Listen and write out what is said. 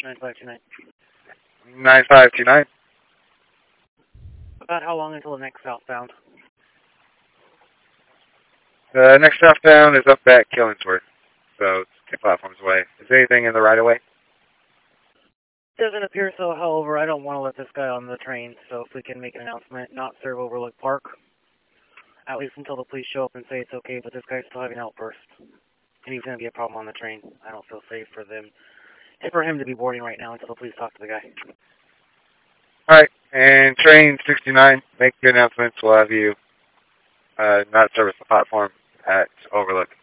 9529. 9529. About how long until the next southbound? The next southbound is up at Killingsworth, so it's 2 platforms away. Is there anything in the right-of-way? Doesn't appear so, however, I don't want to let this guy on the train, so if we can make an announcement, not serve Overlook Park, at least until the police show up and say it's okay, but this guy's still having an outburst. And he's going to be a problem on the train. I don't feel safe for them, and for him to be boarding right now until the police talk to the guy. Alright, and train 69, make your announcements. We'll have you not service the platform at Overlook.